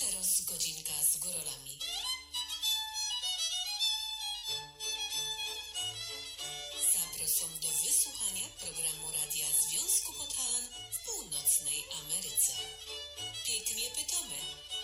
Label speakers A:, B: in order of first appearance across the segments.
A: teraz godzinka z górolami. Zapraszam do wysłuchania programu Radia Związku Podhalan w północnej Ameryce. Pięknie pytamy.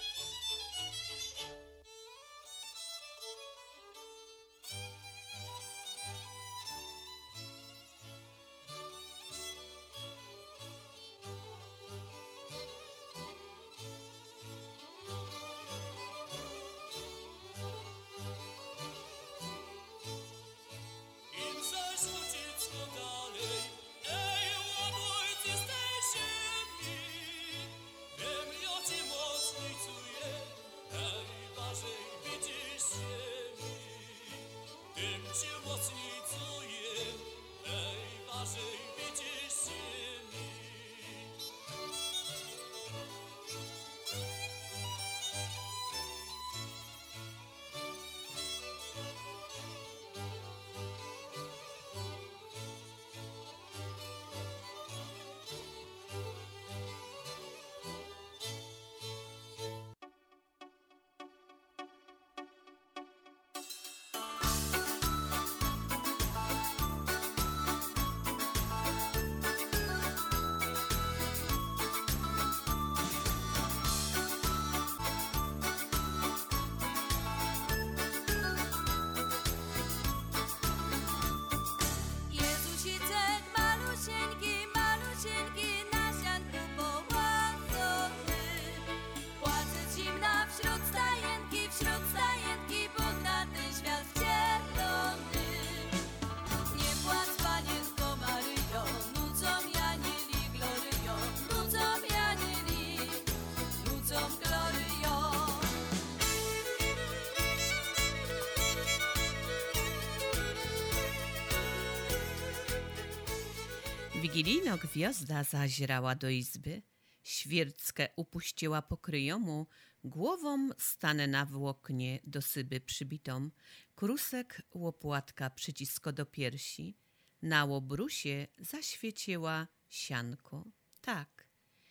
B: Wigilijno gwiazda zazierała do izby, świerckę upuściła pokryjomu, głową stanę na włoknie do syby przybitą, krusek łopłatka przycisko do piersi, na łobrusie zaświeciła sianko, tak,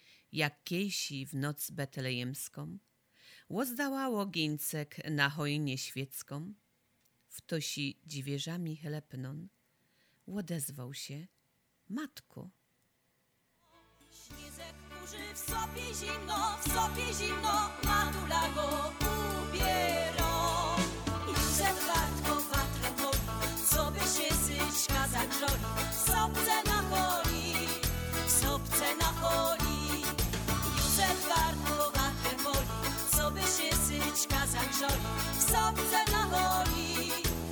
B: jak kiejsi w noc betlejemską, łozdała łogińcek na hojnie świecką, w tosi dziwierzami chlebnon, łodezwał się, matko.
C: Śniezek kurzy w sobie zimno, matula go ubiera. Józef wartko watrę poli, co by się syćka zagrzoli, w sobce na holi. Józef wartko watrę poli, co by się syćka zagrzoli, w sobce na holi.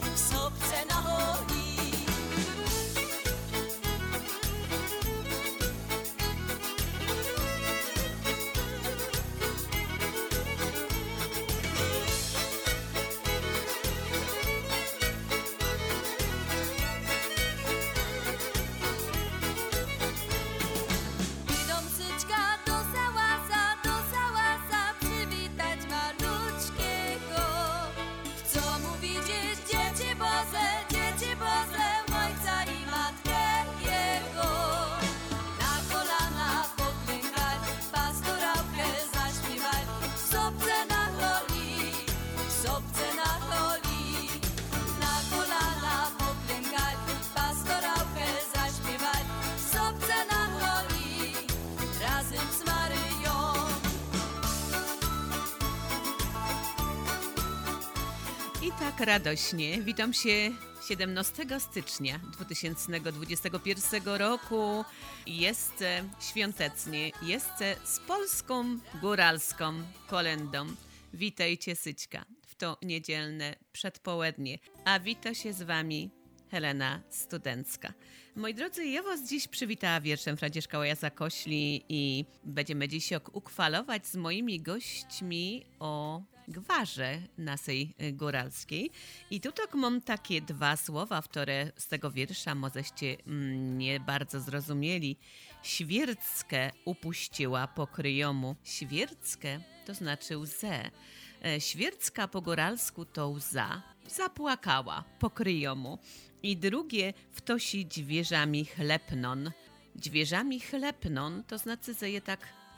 B: Tak radośnie witam się 17 stycznia 2021 roku. Jest świątecznie, jest z polską góralską kolędą. Witajcie Syćka w to niedzielne przedpołudnie, a wita się z wami Helena Studencka. Moi drodzy, ja was dziś przywitała wierszem Franciszka Łaja-Zakośli i będziemy dziś uchwalować z moimi gośćmi o gwarze naszej góralskiej. I tutaj mam takie dwa słowa, które z tego wiersza możeście nie bardzo zrozumieli. Świerckę upuściła pokryjomu. Świerckę to znaczy łzę. Świercka po góralsku to łza. Zapłakała pokryjomu. I drugie w tosi dźwierzami chlepnon. Dźwierzami chlepnon to znaczy, że je tak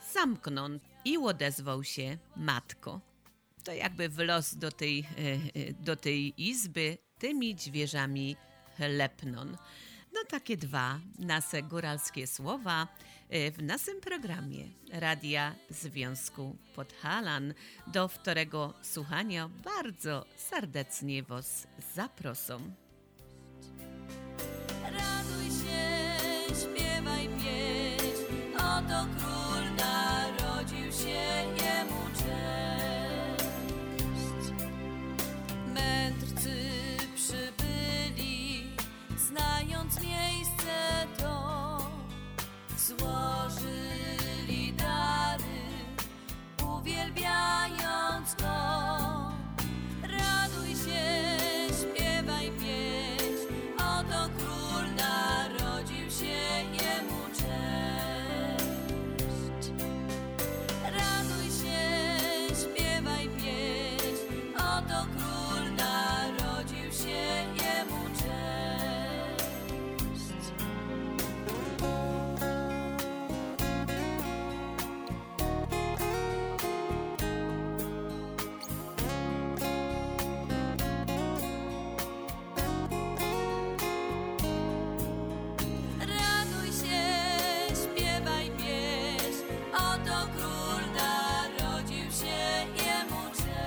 B: zamknął i odezwał się matko. To jakby wlos do tej izby tymi dźwierzami lepnon. No takie dwa nasze góralskie słowa w naszym programie Radia Związku Podhalan. Do wtorego słuchania bardzo serdecznie Was zapraszam.
C: Raduj się, śpiewaj pieśń, oto król narodził się, jemu cześć. Mędrcy przybyli, znając miejsce to, złożyli dary, uwielbiając go. Raduj się, śpiewaj pieśń, oto król narodził się, jemu cześć. Raduj się, śpiewaj pieśń, oto król narodził się, jemu cześć. Raduj się, śpiewaj pieśń, oto król narodził się, jemu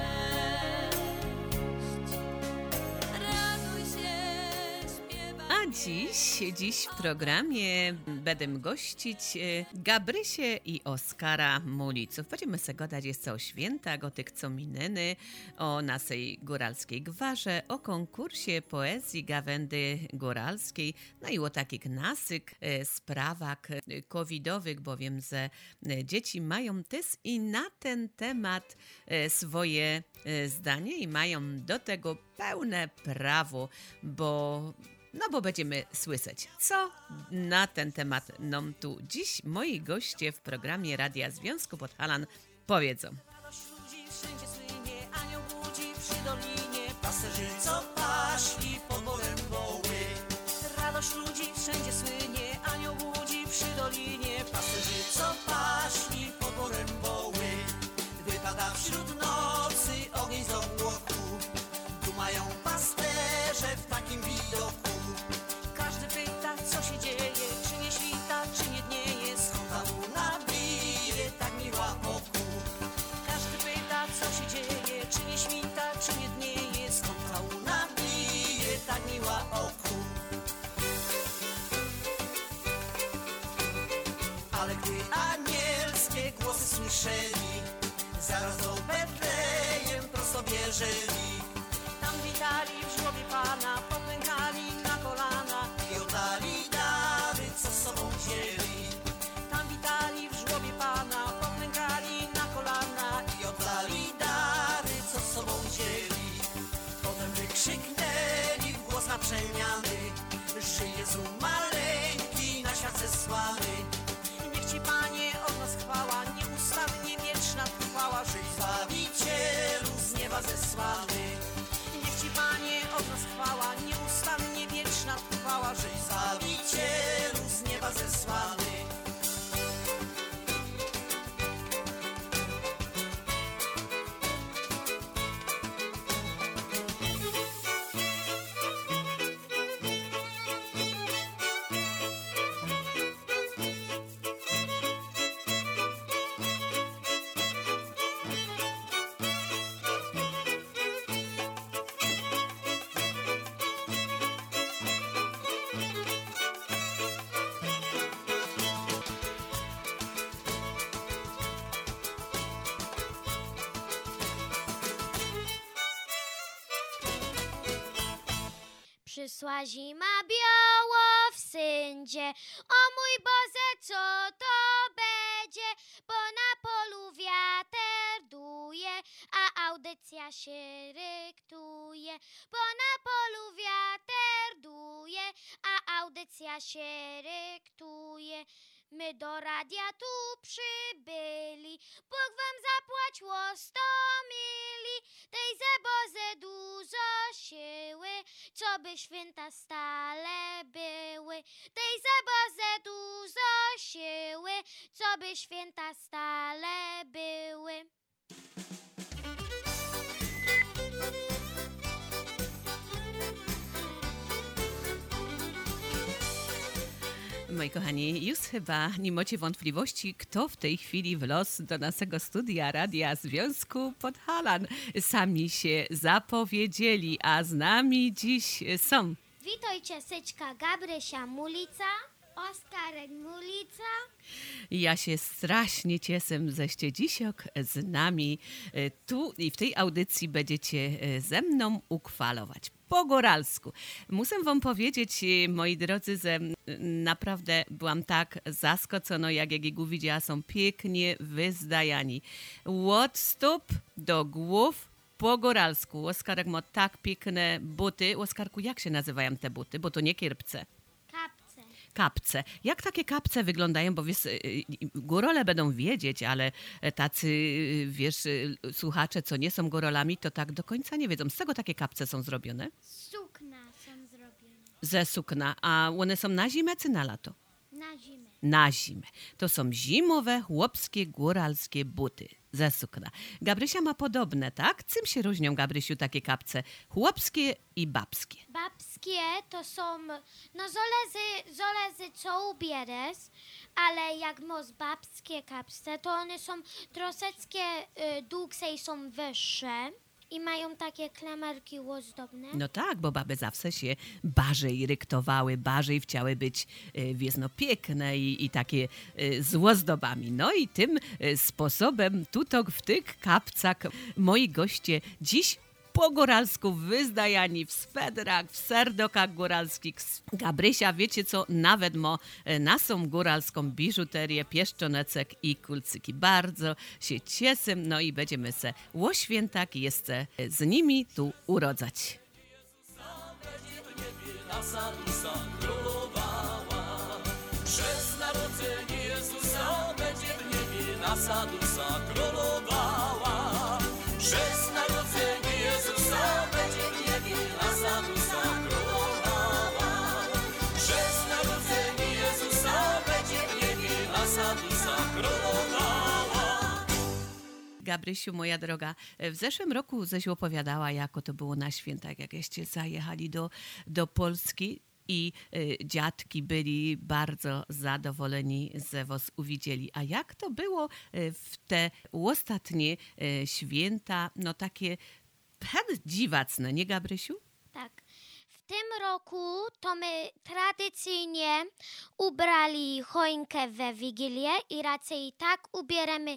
C: cześć. Raduj się, śpiewaj.
B: A dziś w programie będę gościć Gabrysię i Oskara Muliców. Będziemy se gadać jeszcze o świętach, o tych co minęły, o naszej góralskiej gwarze, o konkursie poezji gawędy góralskiej, no i o takich naszych sprawach covidowych, bowiem że dzieci mają też i na ten temat swoje zdanie i mają do tego pełne prawo, bo będziemy słyszeć, co na ten temat nam tu dziś moi goście w programie Radia Związku Podhalan powiedzą.
C: Radość ludzi wszędzie słynie, anioł budzi przy dolinie, pasterzy co paśli pod poręboły. Radość ludzi wszędzie słynie, anioł budzi przy dolinie, pasterzy co paśli pod poręboły. Wypada wśród nocy ogień z obłoku, dumają pasterze w takim widoku. Każdy pyta, co się dzieje, czy nie świta, czy nie dnieje, skąd ta łuna bije tak miła oku. Każdy pyta, co się dzieje, czy nie świta, czy nie dnieje, skąd ta łuna bije tak miła oku. Ale gdy anielskie głosy słyszeli, zaraz do Betlejem prosto bieżeli. Tam witali w żłobie Pana, popękali na kolana i oddali dary, co z sobą wzięli. Tam witali w żłobie Pana, popękali na kolana i oddali dary, co z sobą wzięli. Potem wykrzyknęli w głos naprzemiany, że Jezu maleńki na świat zesłany. Niech Ci, Panie, od nas chwała, nieustannie wieczna trwała, żyj Zbawicielu z nieba zesłany. Niech Ci, Panie, od nas chwała, nieustannie wieczna trwała, żyj Zbawicielu z nieba zesłany.
D: Przysła zima biało w syndzie, o mój Boże, co to będzie? Bo na polu wiater duje, a audycja się ryktuje. Bo na polu wiater duje, a audycja się ryktuje. My do radia tu przybyli, Bóg wam zapłaciło 100 mili, tej ze Boże dużo siły, co by święta stale były. Dej za Boże dużo siły, co by święta stale były.
B: Moi kochani, już chyba nie macie wątpliwości, kto w tej chwili wlazł do naszego studia Radia Związku Podhalan. Sami się zapowiedzieli, a z nami dziś są...
D: Witajcie, Syczka Gabrysia Mulica, Oskarek Mulica.
B: Ja się strasznie cieszę, żeście dzisiaj z nami tu i w tej audycji będziecie ze mną uchwalować. Po góralsku. Muszę wam powiedzieć, moi drodzy, że naprawdę byłam tak zaskoczona, jak jego widziała, są pięknie wyzdajani. Od stóp do głów po góralsku. Oskarek ma tak piękne buty. Oskarku, jak się nazywają te buty? Bo to nie kierpce.
D: Kapce.
B: Kapce. Jak takie kapce wyglądają? Bo wiesz, górole będą wiedzieć, ale tacy, wiesz, słuchacze, co nie są górolami, to tak do końca nie wiedzą. Z czego takie kapce są zrobione?
D: Sukna są zrobione.
B: Ze sukna. A one są na zimę czy na lato?
D: Na zimę.
B: Na zimę. To są zimowe, chłopskie, góralskie buty ze sukna. Gabrysia ma podobne, tak? Czym się różnią, Gabrysiu, takie kapce? Chłopskie i babskie.
D: Babskie to są, no zależy co ubieres, ale jak masz babskie kapce, to one są troszeczkę dłuższe i są wyższe i mają takie klamerki ozdobne.
B: No tak, bo baby zawsze się barzej ryktowały, barzej chciały być, wiesz, no piękne i takie z ozdobami. No i tym sposobem tutaj w tych kapcach moi goście dziś po góralsku wyzdajani w swedrach, w serdokach góralskich. Gabrysia, wiecie co, nawet ma naszą góralską biżuterię, pieszczonecek i kulcyki. Bardzo się cieszę, no i będziemy se o świętach jeszcze z nimi tu urodzać.
E: Nasza dusza królowała. Przez narodzenie Jezusa będzie w niebie nasza dusza królowała. Przez narodzenie Jezusa będzie w niebie nasza dusza królowała. Przez narodzenie Jezusa będzie w niebie nasza dusza królowała.
B: Gabrysiu, moja droga, w zeszłym roku żeś opowiadała, jako to było na świętach, jak żeście zajechali do Polski i dziadki byli bardzo zadowoleni, że was uwidzieli. A jak to było w te ostatnie święta, no takie dziwacne, nie, Gabrysiu?
D: Tak. W tym roku to my tradycyjnie ubrali choinkę we Wigilię i raczej tak ubieramy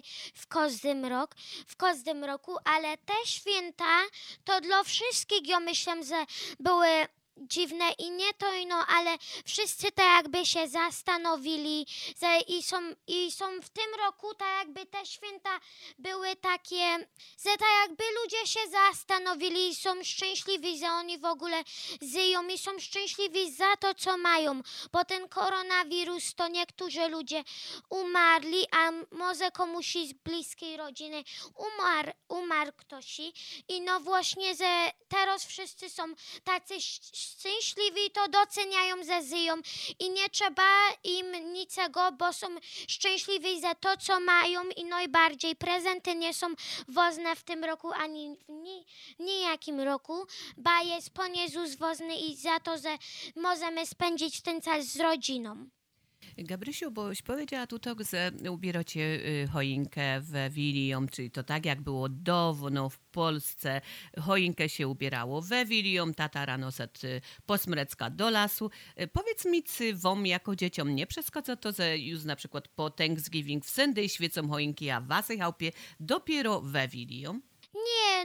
D: w każdym roku, ale te święta to dla wszystkich, ja myślę, że były dziwne i nie to ino, ale wszyscy tak jakby się zastanowili że i są w tym roku tak jakby te święta były takie, że tak jakby ludzie się zastanowili i są szczęśliwi, że oni w ogóle żyją i są szczęśliwi za to, co mają, bo ten koronawirus to niektórzy ludzie umarli, a może komuś z bliskiej rodziny umarł ktoś i no właśnie, że teraz wszyscy są tacy szczęśliwi, to doceniają, że żyją i nie trzeba im niczego, bo są szczęśliwi za to, co mają i najbardziej prezenty nie są ważne w tym roku ani w nijakim roku, bo jest Pan Jezus ważny i za to, że możemy spędzić ten czas z rodziną.
B: Gabrysiu, boś powiedziała tutaj, że ubieracie choinkę we Wilią, czyli to tak jak było dawno w Polsce, choinkę się ubierało we Wilią, tata rano szedł posmrecka do lasu. Powiedz mi, czy wam jako dzieciom nie przeszkadza to, że już na przykład po Thanksgiving w Sunday świecą choinki, a w waszej chałupie dopiero we Wilią?
D: Nie,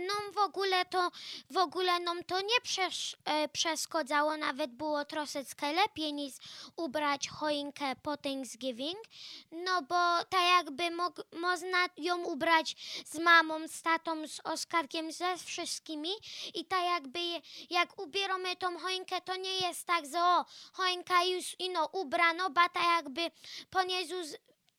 D: w ogóle nam to nie przeszkadzało, nawet było troszeczkę lepiej niż ubrać choinkę po Thanksgiving, no bo tak jakby można ją ubrać z mamą, z tatą, z Oskarkiem, ze wszystkimi i tak jakby jak ubieramy tą choinkę, to nie jest tak, że choinka już ubrano, bo tak jakby Pan Jezus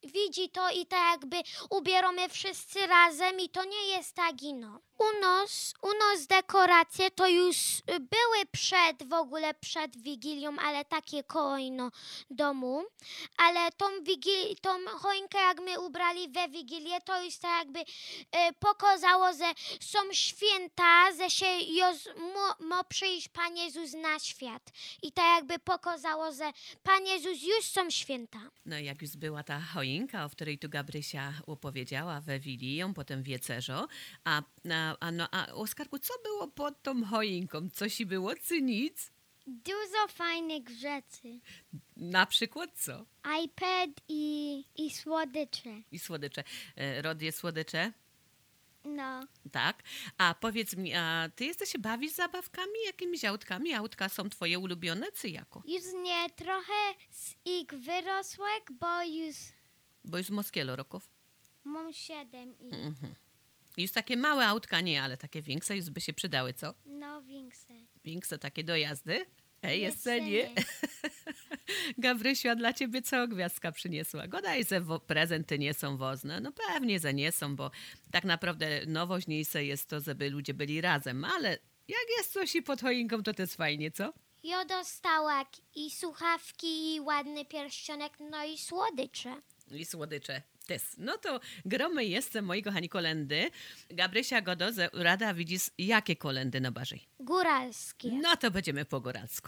D: widzi to i tak jakby ubieramy wszyscy razem i to nie jest tak ino. U nas dekoracje to już były przed Wigilią, ale takie koło domu. Ale tą choinkę jak my ubrali we Wigilię, to już tak jakby pokazało, że są święta, że się mo przyjść Pan Jezus na świat. I tak jakby pokazało, że Pan Jezus już są święta.
B: No jak już była ta choinka, o której tu Gabrysia opowiedziała we Wigilią, potem wieczerzo, a Oskarku, co było pod tą choinką? Coś było, czy nic?
D: Dużo fajnych rzeczy.
B: Na przykład co?
D: iPad i słodycze.
B: I słodycze. Rod je słodycze?
D: No.
B: Tak. A powiedz mi, a ty jesteś się bawić zabawkami, jakimiś autkami? Autka są twoje ulubione, czy jako?
D: Już nie, trochę z ich wyrosłek,
B: Bo już moskielo roków.
D: mam 7 i
B: Już takie małe autka nie, ale takie większe już by się przydały, co?
D: no większe.
B: Większe takie do jazdy? Hej,
D: Jeszcze
B: jest nie. Gabrysiu, a dla ciebie co gwiazdka przyniosła? Godaj, że prezenty nie są wozne. No pewnie, że nie są, bo tak naprawdę nowoźniejsze jest to, żeby ludzie byli razem, ale jak jest coś i pod choinką, to jest fajnie, co?
D: Ja dostała i słuchawki, i ładny pierścionek, no i słodycze.
B: I słodycze też. No to gromy jeszcze, moi kochani, kolendy. Gabrysia Godoze, rada widzisz, jakie kolendy na bardziej?
D: Góralskie.
B: No to będziemy po góralsku.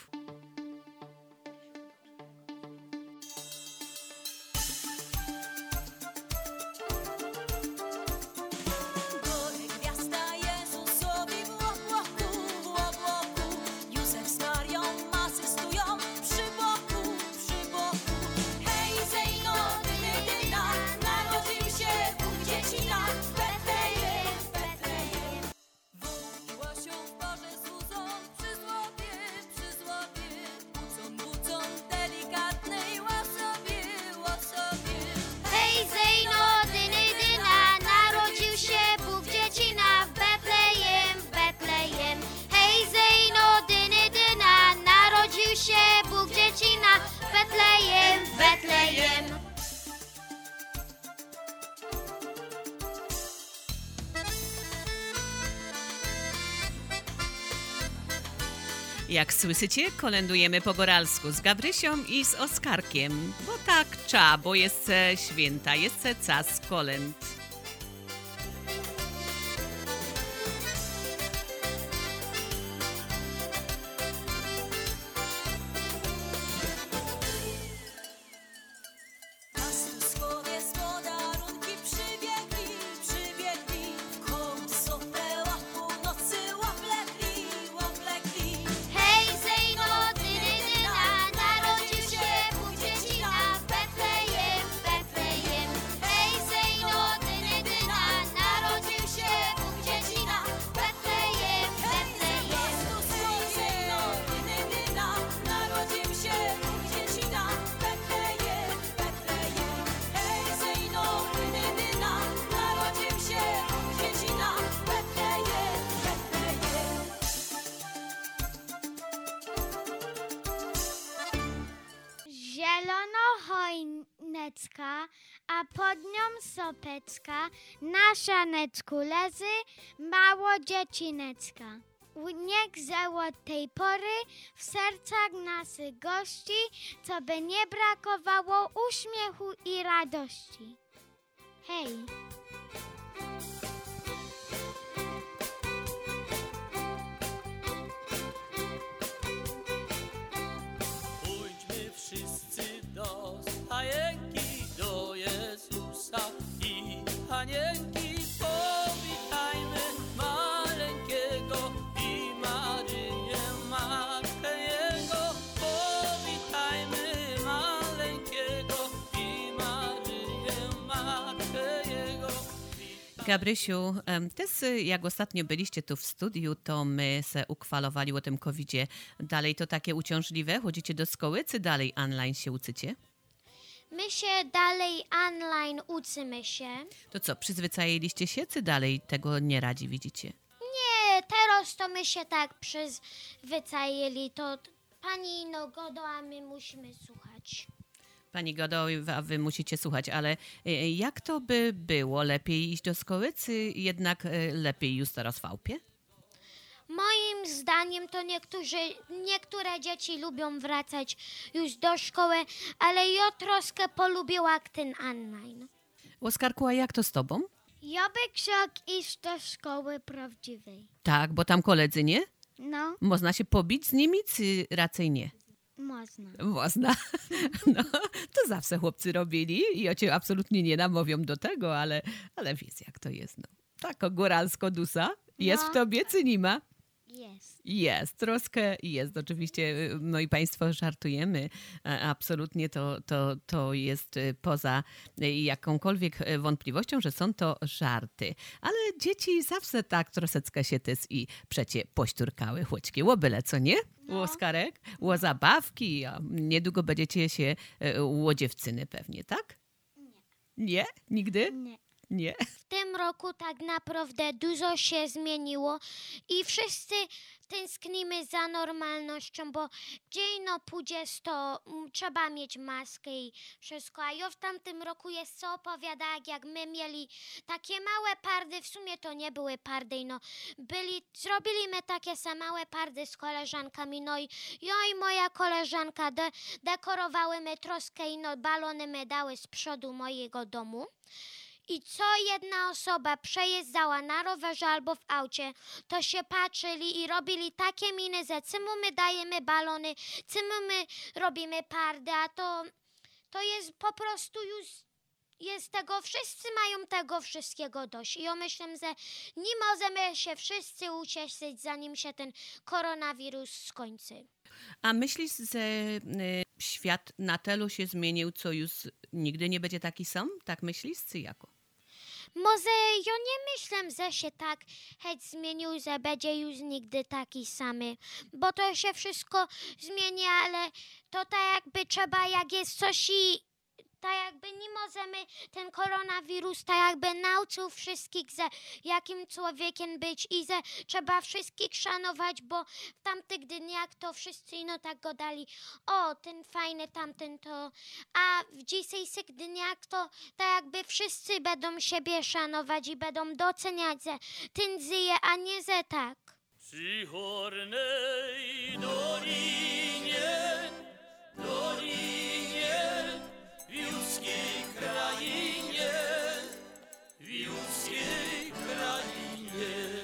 C: Gory gwiazda Jezusowi w obłoku, Józef z Marią asystują przy boku. Hej, zejno, dyna, narodził się Bóg dziecina w Betlejem. Wół i łosią w porze służą przy złobie, budzą delikatnej łosobie.
D: Hej, zejno, dyna, narodził się Bóg dziecina w Betlejem. Hej, zejno, dyna, narodził się Bóg dziecina w Betlejem.
B: Jak słyszycie, kolędujemy po góralsku z Gabrysią i z Oskarkiem. Bo tak trzeba, bo jest święta, jest czas kolęd.
C: Pastuskowie z podarunki przybiegli, w koło sopeła północy łoplegli.
D: Hej, zejno, dyna, narodził się Bóg dziecina w Betlejem. Hej, zejno, dyna, narodził się Bóg dziecina w Betlejem.
C: Pastuskowie, dyna, narodził się Bóg dziecina w Betlejem. Hej, zejno, dyna, narodził się Bóg dziecina w Betlejem.
D: Zielono choineczka, a pod nią sopeczka, na szaneczku leży mało dziecineczka. Niech od tej pory w sercach naszych gości, co by nie brakowało uśmiechu i radości. Hej!
E: Pójdźmy wszyscy do stajenki, do Jezusa i panienki. Powitajmy maleńkiego i Maryję, matkę Jego. Powitajmy maleńkiego i Maryję, matkę Jego.
B: Gabrysiu, też jak ostatnio byliście tu w studiu, to my se uchwalowali o tym COVID-zie. Dalej to takie uciążliwe? Chodzicie do szkoły, czy dalej online się uczycie?
D: My się dalej online uczymy się.
B: To co, przyzwyczailiście się, czy dalej tego nie radzi widzicie?
D: Nie, teraz to my się tak przyzwyczaili, to pani Godo, a my musimy słuchać.
B: Pani Godo, a wy musicie słuchać, ale jak to by było? Lepiej iść do szkoły, czy jednak lepiej już teraz w Aupie?
D: Moim zdaniem to niektóre dzieci lubią wracać już do szkoły, ale ja troszkę polubiła ten online.
B: Oskarku, a jak to z tobą?
D: Ja bym chciał iść do szkoły prawdziwej.
B: Tak, bo tam koledzy, nie?
D: No,
B: Można się pobić z nimi, czy raczej nie?
D: można.
B: Można. No, to zawsze chłopcy robili i ja cię absolutnie nie namawiam do tego, ale wiesz jak to jest. No. Tako góralsko dusa. Jest
D: No.
B: w tobie, czy nie ma?
D: Jest.
B: Jest, troszkę jest. Oczywiście, no i państwo żartujemy. Absolutnie to jest poza jakąkolwiek wątpliwością, że są to żarty. Ale dzieci zawsze tak troszeczkę się też i przecie pośturkały chłodźkie. Łobyle, co nie? Łoskarek? Ło zabawki. A niedługo będziecie się ło dziewczyny pewnie, tak? Nie? Nigdy?
D: Nie.
B: Nie?
D: W tym roku tak naprawdę dużo się zmieniło i wszyscy tęsknimy za normalnością, bo gdzie ino pójdziesz, to trzeba mieć maskę i wszystko. A ja w tamtym roku jest co opowiada, jak my mieli takie małe pardy, w sumie to nie były pardy, no zrobiliśmy takie same małe pardy z koleżankami, no i ja i moja koleżanka dekorowałymy troszkę i no balony my dały z przodu mojego domu. I co jedna osoba przejeżdżała na rowerze albo w aucie, to się patrzyli i robili takie miny, że czemu my dajemy balony, czemu my robimy pardy, a to jest po prostu już, jest tego, wszyscy mają tego wszystkiego dość. I ja myślę, że nie możemy się wszyscy ucieszyć, zanim się ten koronawirus skończy.
B: A myślisz, że świat na tylu się zmienił, co już nigdy nie będzie taki sam? Tak myślisz, czy jako?
D: Może ja nie myślę, że się tak zmienił, że będzie już nigdy taki samy, bo to się wszystko zmienia, ale to tak jakby trzeba, jak jest coś i tak jakby nie możemy, ten koronawirus tak jakby nauczył wszystkich, że jakim człowiekiem być i że trzeba wszystkich szanować, bo w tamtych dniach to wszyscy ino tak go dali, o ten fajny, tamten to, a w dzisiejszych dniach to tak jakby wszyscy będą siebie szanować i będą doceniać, że ten żyje, a nie że tak.
E: Przy Hornej Dolinie, Wiłskiej krainie, Wiłskiej krainie.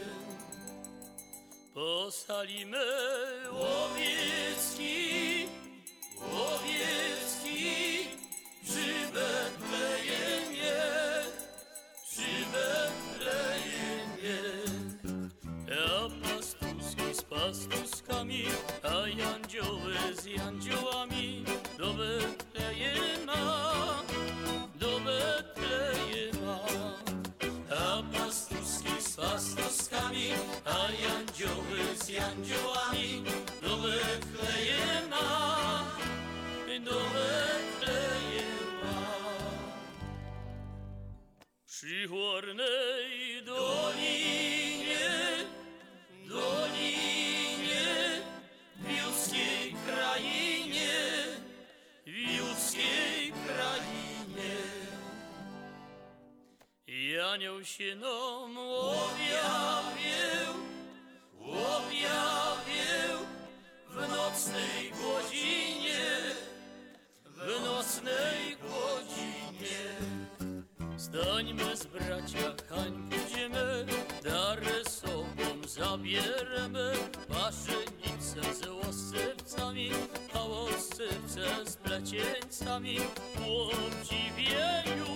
E: Posalimy łowiecki, przy Betlejemie, a pastuski z pastuskami, a jandzioły z jandziołami do Betlejema, a pastuski z pastuskami, a jandzioły z jandziołami do Betlejema, przy Hornej Dolinie, Wiłskiej krainie, Anioł się nam objawił w nocnej godzinie. Stańmy z bracia, hań pójdziemy, dary sobą zabierzemy, paszenicę z łosywcami, a łosywce z plecięcami. W obdziwieniu.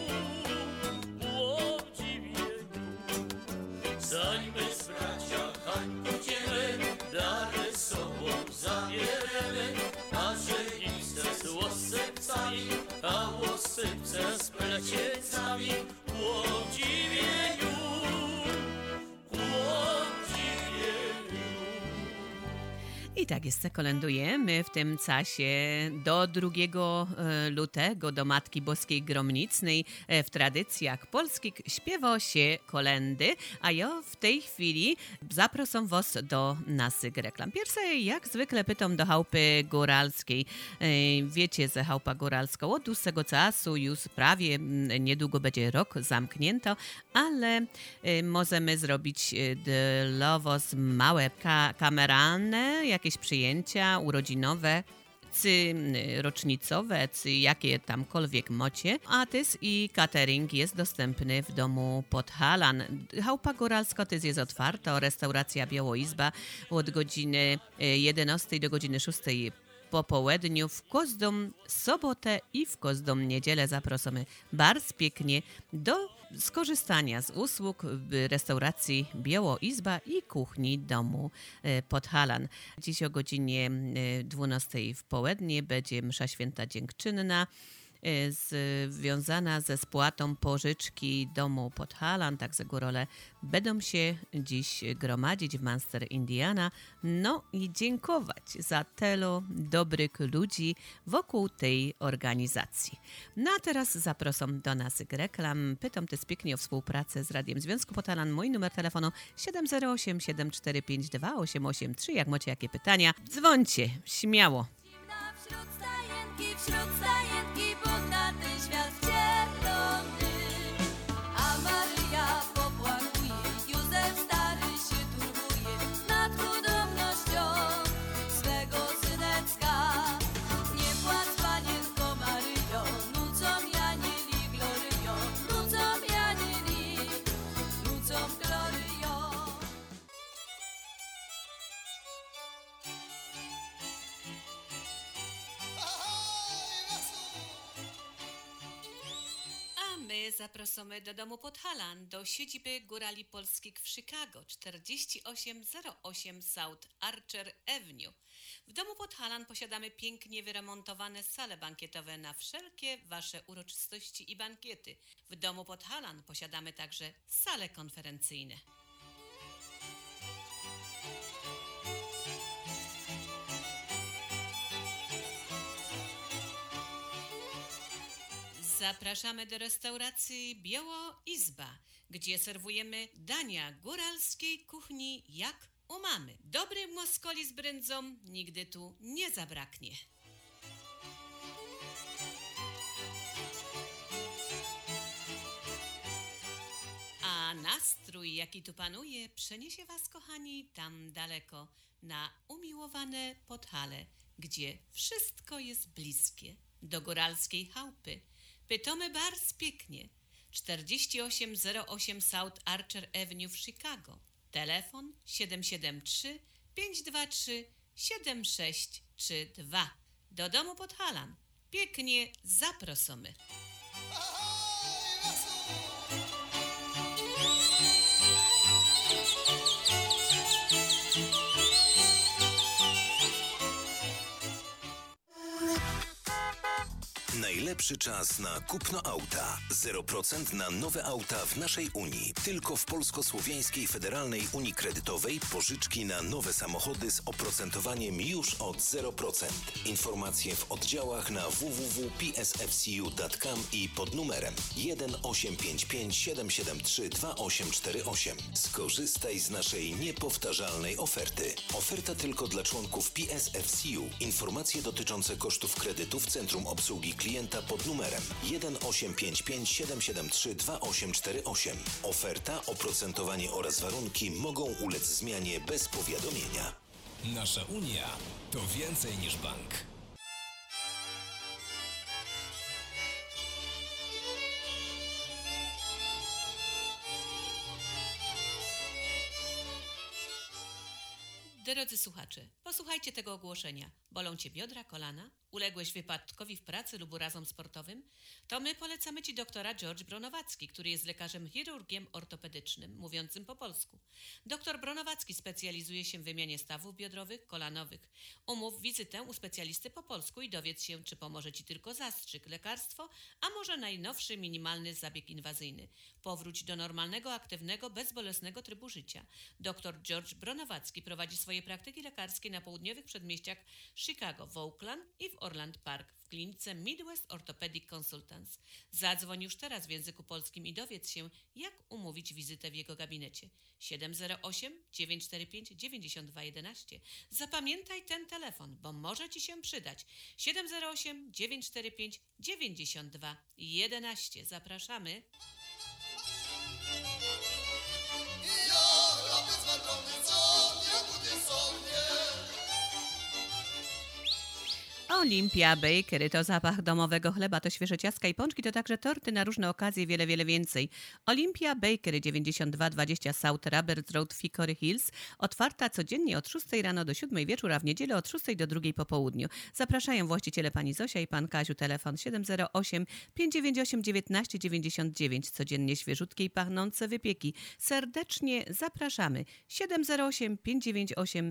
E: Stańmy z bracia, hań pójdziemy, dary sobą zabierzemy, paszenicę z łosywcami, a łosywce z plecięcami. W obdziwieniu.
B: I tak jest, kolędujemy w tym czasie do 2 lutego, do Matki Boskiej Gromnicnej. W tradycjach polskich śpiewa się kolędy, a ja w tej chwili zapraszam was do naszych reklam. Pierwsze, jak zwykle, pytam do chałupy góralskiej. Wiecie, że chałupa góralska od dłuższego czasu, już prawie niedługo będzie rok zamknięta, ale możemy zrobić dla was małe kameralne, jakieś przyjęcia urodzinowe, czy rocznicowe, czy jakie tamkolwiek mocie, a też i catering jest dostępny w domu Podhalan. Chałupa Góralska też jest otwarta, restauracja Białoizba od godziny 11 do godziny 6 po południu, w każdą sobotę i w każdą niedzielę zapraszamy bardzo pięknie do skorzystania z usług w restauracji Białoizba i kuchni domu Podhalan. Dziś o godzinie 12 w południe będzie msza święta dziękczynna związana ze spłatą pożyczki domu Podhalan, także górole będą się dziś gromadzić w Munster, Indiana, no i dziękować za tylu dobrych ludzi wokół tej organizacji. No a teraz zapraszam do naszych reklam. Pytam też pięknie o współpracę z Radiem Związku Podhalan. Mój numer telefonu 708 745 883. Jak macie jakie pytania, dzwońcie, śmiało.
C: Wśród stajenki Bóg na ten świat wcielony, a Maryja popłakuje, Józef stary się turbuje nad podobnością swego synecka. Nie płacz, panienko Maryjo, nucą Janieli gloryjo, nucą Janieli, nucą gloryjo.
A: My zapraszamy do domu Podhalan, do siedziby Górali Polskich w Chicago, 4808 South Archer Avenue. W domu Podhalan posiadamy pięknie wyremontowane sale bankietowe na wszelkie wasze uroczystości i bankiety. W domu Podhalan posiadamy także sale konferencyjne. Zapraszamy do restauracji Białoizba, gdzie serwujemy dania góralskiej kuchni jak u mamy. Dobry moskoli z brędzą nigdy tu nie zabraknie. A nastrój, jaki tu panuje, przeniesie was, kochani, tam daleko, na umiłowane Podhale, gdzie wszystko jest bliskie do góralskiej chałupy. Pytamy bardzo pięknie. 4808 South Archer Avenue w Chicago. Telefon 773 523 7632. Do domu Podhalan. Pięknie zaprosimy.
F: Najlepszy czas na kupno auta. 0% na nowe auta w naszej Unii. Tylko w Polsko-Słowiańskiej Federalnej Unii Kredytowej pożyczki na nowe samochody z oprocentowaniem już od 0%. Informacje w oddziałach na www.psfcu.com i pod numerem 1855 773 2848. Skorzystaj z naszej niepowtarzalnej oferty. Oferta tylko dla członków PSFCU. Informacje dotyczące kosztów kredytu w Centrum Obsługi Klienta pod numerem 1855 773 2848. Oferta, oprocentowanie oraz warunki mogą ulec zmianie bez powiadomienia.
G: Nasza Unia to więcej niż bank.
A: Drodzy słuchacze, posłuchajcie tego ogłoszenia. Bolą cię biodra, kolana? Uległeś wypadkowi w pracy lub urazom sportowym? To my polecamy Ci doktora George Bronowacki, który jest lekarzem chirurgiem ortopedycznym, mówiącym po polsku. Doktor Bronowacki specjalizuje się w wymianie stawów biodrowych, kolanowych. Umów wizytę u specjalisty po polsku i dowiedz się, czy pomoże Ci tylko zastrzyk, lekarstwo, a może najnowszy minimalny zabieg inwazyjny. Powróć do normalnego, aktywnego, bezbolesnego trybu życia. Dr George Bronowacki prowadzi swoje praktyki lekarskie na południowych przedmieściach Chicago, w Oakland i w Orland Park w klinice Midwest Orthopedic Consultants. Zadzwoń już teraz w języku polskim i dowiedz się, jak umówić wizytę w jego gabinecie. 708-945-9211. Zapamiętaj ten telefon, bo może Ci się przydać. 708-945-9211. Zapraszamy.
B: Olympia Bakery to zapach domowego chleba, to świeże ciastka i pączki, to także torty na różne okazje, wiele, wiele więcej. Olympia Bakery 9220 South Roberts Road w Hickory Hills, otwarta codziennie od 6 rano do 7 wieczór, a w niedzielę od 6 do 2 po południu. Zapraszają właściciele pani Zosia i pan Kaziu, telefon 708 598 1999, codziennie świeżutkie i pachnące wypieki. Serdecznie zapraszamy. 708 598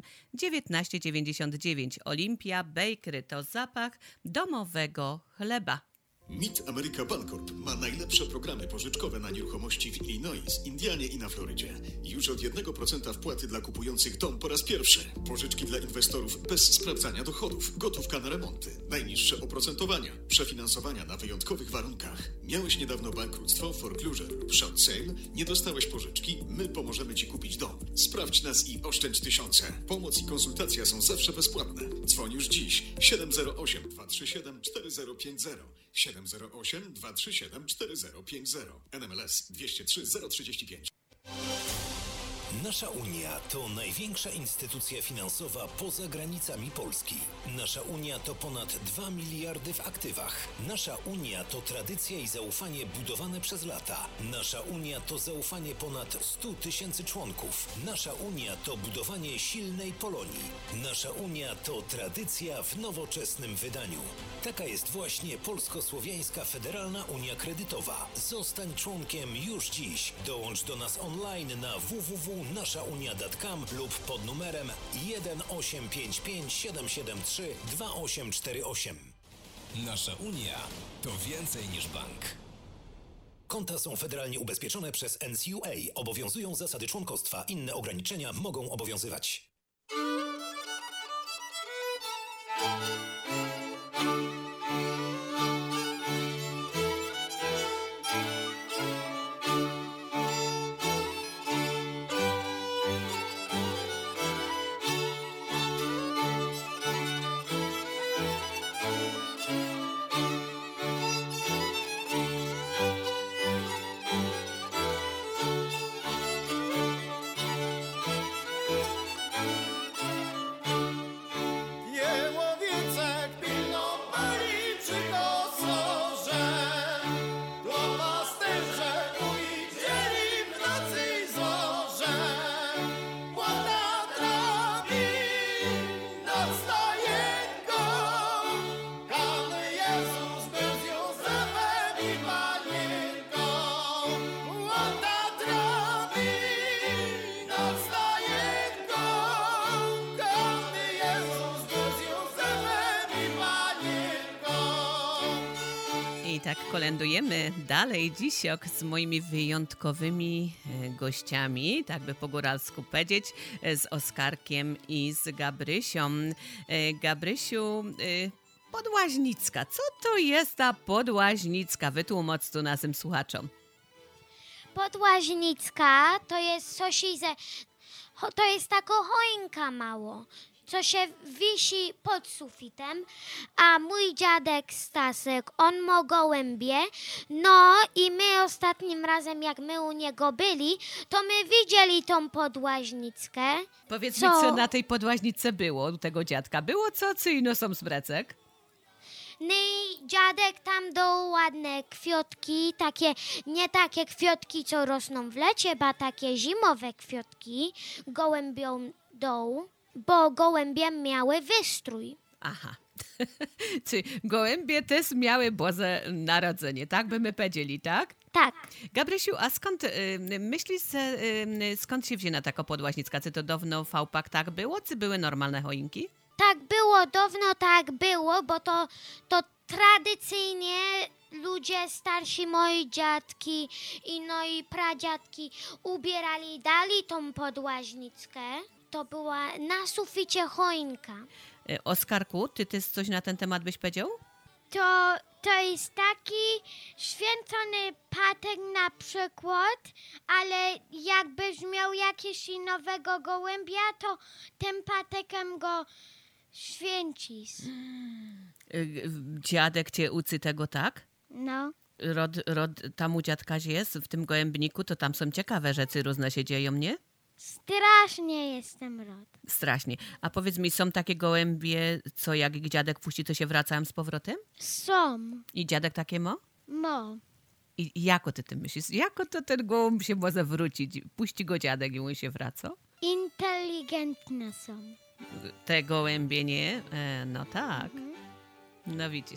B: 1999. Olympia Bakery to zapach domowego chleba.
H: Mid America Bancorp ma najlepsze programy pożyczkowe na nieruchomości w Illinois, Indianie i na Florydzie. Już od 1% wpłaty dla kupujących dom po raz pierwszy. Pożyczki dla inwestorów bez sprawdzania dochodów. Gotówka na remonty. Najniższe oprocentowania. Przefinansowania na wyjątkowych warunkach. Miałeś niedawno bankructwo, foreclosure lub short sale? Nie dostałeś pożyczki? My pomożemy Ci kupić dom. Sprawdź nas i oszczędź tysiące. Pomoc i konsultacja są zawsze bezpłatne. Dzwoń już dziś. 708 237 4050. 708 237 4050. NMLS 203 035.
F: Nasza Unia to największa instytucja finansowa poza granicami Polski. Nasza Unia to ponad 2 miliardy w aktywach. Nasza Unia to tradycja i zaufanie budowane przez lata. Nasza Unia to zaufanie ponad 100 tysięcy członków. Nasza Unia to budowanie silnej Polonii. Nasza Unia to tradycja w nowoczesnym wydaniu. Taka jest właśnie Polsko-Słowiańska Federalna Unia Kredytowa. Zostań członkiem już dziś. Dołącz do nas online na www.naszaunia.com lub pod numerem 1855 773 2848.
G: Nasza Unia to więcej niż bank.
F: Konta są federalnie ubezpieczone przez NCUA. Obowiązują zasady członkostwa. Inne ograniczenia mogą obowiązywać.
B: Tak kolędujemy dalej dzisiok z moimi wyjątkowymi gościami, tak by po góralsku powiedzieć, z Oskarkiem i z Gabrysią. Gabrysiu, Podłaźnicka. Co to jest ta Podłaźnicka? Wytłumacz tu naszym słuchaczom.
D: Podłaźnicka to jest coś to jest taka choinka mało, co się wisi pod sufitem, a mój dziadek Stasek, on ma gołębie, no i my ostatnim razem, jak my u niego byli, to my widzieli tą podłaźnickę.
B: Powiedz mi, co na tej podłaźnicy było u tego dziadka? Było co, czy ino są smrecek?
D: No i dziadek tam dał ładne kwiatki, takie, nie takie kwiatki, co rosną w lecie, ba takie zimowe kwiatki gołębiom dał, bo gołębie miały wystrój.
B: Aha. Czy gołębie też miały Boże Narodzenie, tak by my powiedzieli, tak?
D: Tak.
B: Gabrysiu, a skąd myślisz, skąd się wzięła taka podłaśnicka? Czy to dawno w Fałpach tak było, czy były normalne choinki?
D: Tak było, dawno tak było, bo to tradycyjnie ludzie starsi, moi dziadki i pradziadki ubierali, dali tą podłaźnickę. To była na suficie choinka.
B: Oskarku, ty też coś na ten temat byś powiedział?
D: To jest taki święcony patek na przykład, ale jakbyś miał jakiegoś nowego gołębia, to tym patekiem go święcisz.
B: Dziadek cię uczy tego, tak?
D: No.
B: Rod tam u dziadka jest, w tym gołębniku, to tam są ciekawe rzeczy różne się dzieją, nie?
D: Strasznie jestem rod.
B: Strasznie. A powiedz mi, są takie gołębie, co jak ich dziadek puści, to się wracają z powrotem?
D: Są.
B: I dziadek takie ma?
D: Mo.
B: I jako ty tym myślisz? Jako to ten gołąb się może wrócić? Puści go dziadek i on się wraca?
D: Inteligentne są.
B: Te gołębie nie? No tak. No widzisz.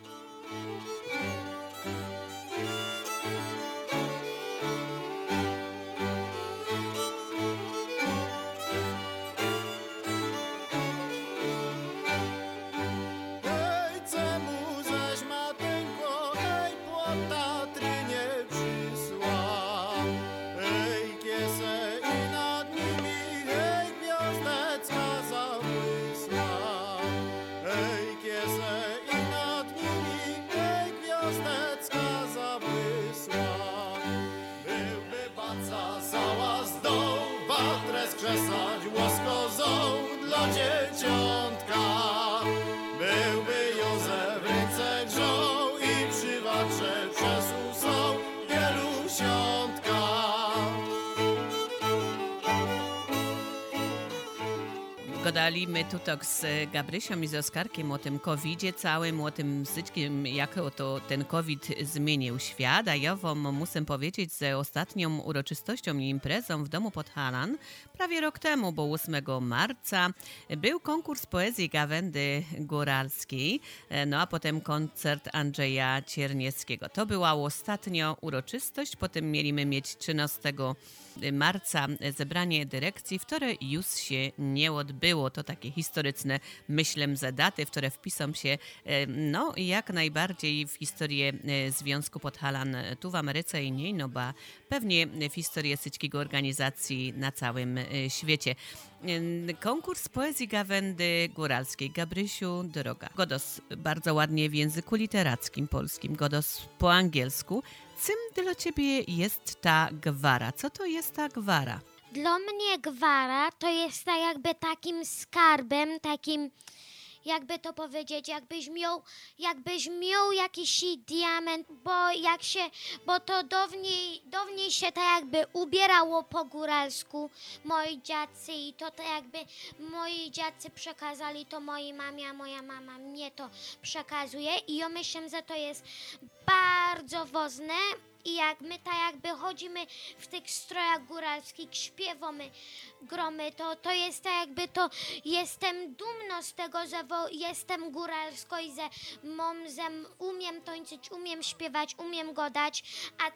E: Hej, czemu zaś mateńko, hej, płot Tatry nie przysła? Hej, kiese i nad nimi, hej, gwiazdeczka zabłysła. Hej, kiese i nad nimi, hej, gwiazdeczka zabłysła. Byłby baca zała z dołu, batrę skrzesać łoskozą dla dzieciątka. Byłby Józef ręce grzał i przy watrze przesusał wielusiątka.
B: Gadaliśmy tutaj z Gabrysią i z Oskarkiem o tym covidzie całym, o tym wszystkim, jak to ten covid zmienił świat, a ja wam muszę powiedzieć, że ostatnią uroczystością i imprezą w domu Podhalan prawie rok temu, bo 8 marca, był konkurs poezji Gawędy Góralskiej, no a potem koncert Andrzeja Ciernieckiego. To była ostatnia uroczystość, potem mieliśmy mieć 13 marca zebranie dyrekcji, w które już się nie odbyło. To takie historyczne, myślę, że daty, w które wpiszą się no jak najbardziej w historię Związku Podhalan tu w Ameryce i nie, no bo pewnie w historię wszystkich organizacji na całym świecie. Konkurs poezji Gawędy Góralskiej. Gabrysiu, droga. Godos bardzo ładnie w języku literackim polskim, godos po angielsku. Czym dla ciebie jest ta gwara? Co to jest ta gwara?
D: Dla mnie gwara to jest tak jakby takim skarbem, takim, jakby to powiedzieć, jakbyś miał jakiś diament, bo to dawniej się tak jakby ubierało po góralsku moi dziadcy i to tak jakby moi dziadcy przekazali to mojej mamie, a moja mama mnie to przekazuje i ja myślę, że to jest bardzo ważne. I jak my tak jakby chodzimy w tych strojach góralskich, śpiewamy, gromy, to jest tak jakby to, jestem dumna z tego, że jestem góralsko i że umiem tańczyć, umiem śpiewać, umiem godać,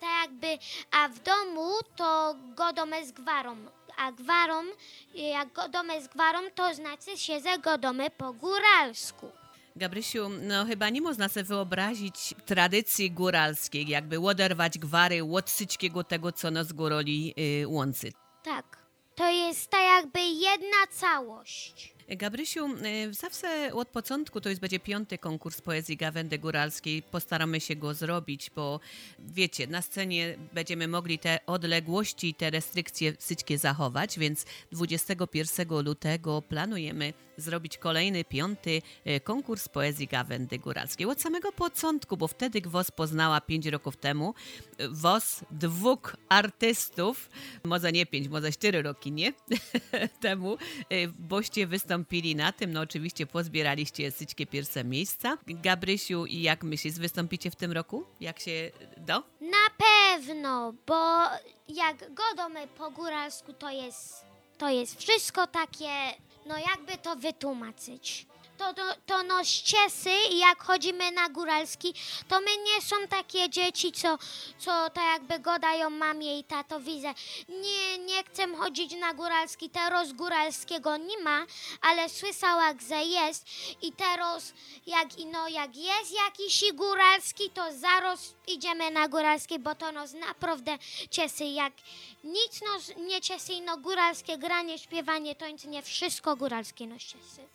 D: a w domu to godome z gwarą. A gwarą, jak godome z gwarą, to znaczy się, że godome po góralsku.
B: Gabrysiu, no chyba nie można sobie wyobrazić tradycji góralskiej, jakby oderwać gwary od wszystkiego tego, co nas górali łączy.
D: Tak, to jest tak jakby jedna całość.
B: Gabrysiu, zawsze od początku to już będzie 5. konkurs poezji Gawędy Góralskiej. Postaramy się go zrobić, bo wiecie, na scenie będziemy mogli te odległości i te restrykcje wszystkie zachować, więc 21 lutego planujemy zrobić kolejny 5. konkurs poezji Gawędy Góralskiej. Od samego początku, bo wtedy WOS poznała 5 roków temu. WOS 2 artystów, może nie 5, może 4 roki, nie? temu, boście wystąpili na tym. No oczywiście pozbieraliście wszystkie pierwsze miejsca. Gabrysiu, i jak myślisz, wystąpicie w tym roku? Jak się da?
D: Na pewno, bo jak godome po góralsku to jest wszystko takie, no jakby to wytłumaczyć. to no ściesy i jak chodzimy na góralski, to my nie są takie dzieci, co tak jakby gadają mamie i tatowi, że nie chcę chodzić na góralski, teraz góralskiego nie ma, ale słyszała, że jest i teraz jak jest jakiś góralski, to zaraz idziemy na góralski, bo to nos naprawdę cieszy, jak nic nos nie cieszy, no góralskie granie, śpiewanie, to nie wszystko góralskie nos cieszy.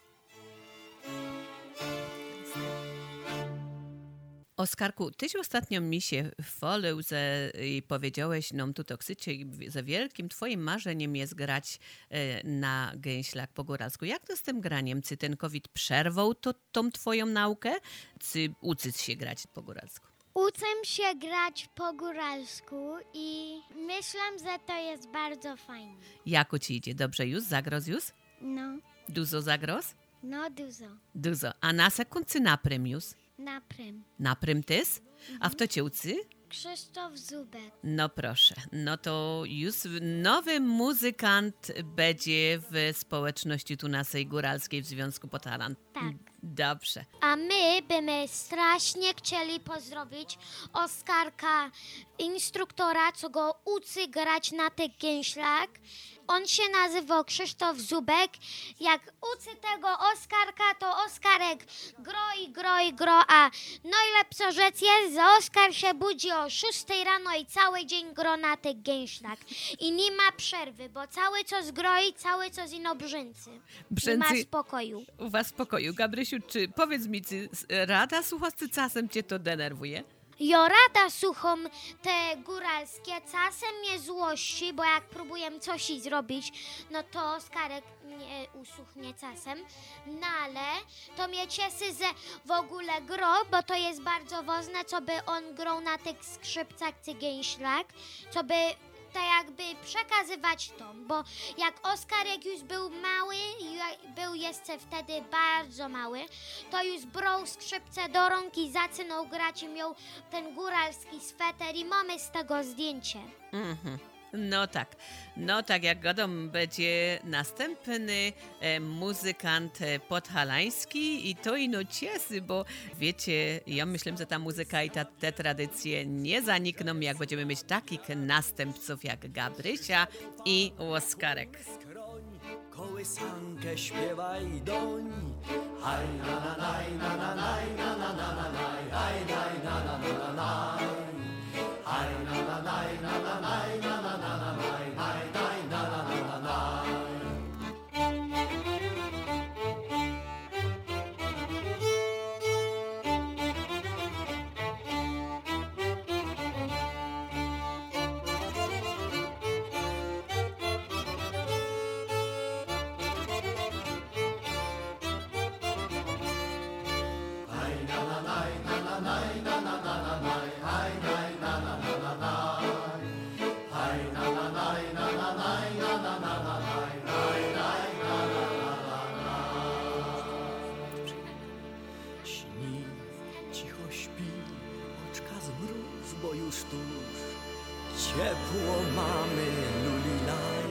B: Oskarku, tyś ostatnio mi się chwalił i powiedziałeś nam tu toksycie, że wielkim twoim marzeniem jest grać na gęślach po góralsku. Jak to z tym graniem? Czy ten COVID przerwał tą twoją naukę? Czy uczyć się grać po góralsku?
D: Uczę się grać po góralsku i myślę, że to jest bardzo fajne.
B: Jak ci idzie? Dobrze już? Zagros już?
D: No,
B: Dużo zagros?
D: no dużo.
B: Dużo. A na sekundcy naprym już?
D: Naprym.
B: Naprym tys? A w to cię uczy?
D: Krzysztof Zubek.
B: No proszę, no to już nowy muzykant będzie w społeczności tu naszej góralskiej w Związku Podhalan.
D: Tak.
B: Dobrze.
D: A my byśmy strasznie chcieli pozdrowić Oskarka, instruktora, co go uczy grać na tych gęślach. On się nazywa Krzysztof Zubek. Jak uczy tego Oskarka, to Oskarek gro, a najlepsza rzecz jest, że Oskar się budzi o 6 rano i cały dzień gro na tych gęślach. I nie ma przerwy, bo cały czas groi, cały czas ino brzęcy. Nie ma spokoju.
B: U was w pokoju. Gabrysiu, czy powiedz mi, czy rada słuchasz, czy czasem cię to denerwuje?
D: Jo rada słucham te góralskie, czasem mnie złości, bo jak próbuję coś zrobić, no to Oskarek nie usłuchnie czasem, no ale to mnie cieszy, że w ogóle gro, bo to jest bardzo ważne, co by on grał na tych skrzypcach czy gęślach, co by tak jakby przekazywać to, bo jak Oskarek już był mały, był jeszcze wtedy bardzo mały, to już brał skrzypce do rąk i zaczynał grać i miał ten góralski sweter i mamy z tego zdjęcie.
B: No tak jak gadam, będzie następny muzykant podhalański i to ino cieszy, bo wiecie, ja myślę, że ta muzyka i te tradycje nie zanikną, jak będziemy mieć takich następców jak Gabrysia i Oskarek.
I: Kołysankę śpiewaj doń. Haj na na naj, na na naj, na na na na naj, haj naj na na na na naj. Haj na na naj, na na naj, na na na na naj, haj naj na na na na naj. Śni, cicho śpi, oczka zmróż, bo już tuż ciepło mamy lulilaj.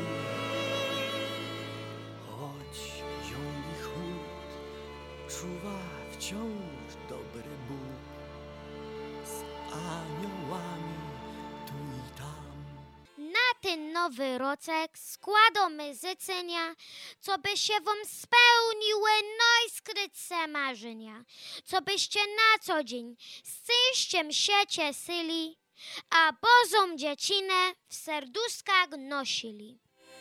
I: Choć ziąbi chłód, czuwa wciąż dobry Bóg z aniołami tu i tam.
D: Na ten nowy rocek składamy życzenia, co by się wam spełniły najskrytsze marzenia, co byście na co dzień szczęściem się cieszyli, a Bożą dziecinę w serduszkach nosili.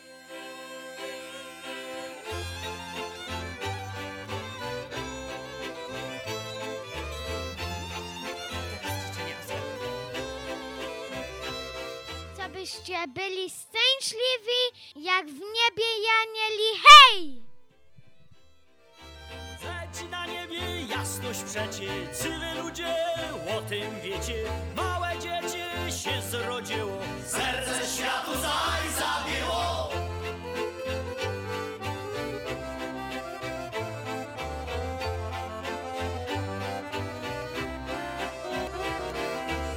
D: Co byście byli szczęśliwi, jak w niebie janieli, hej!
I: Leci na niebie jasność przecie, cywy ludzie o tym wiecie. Małe dziecię się zrodziło, serce światu zaś zabiło.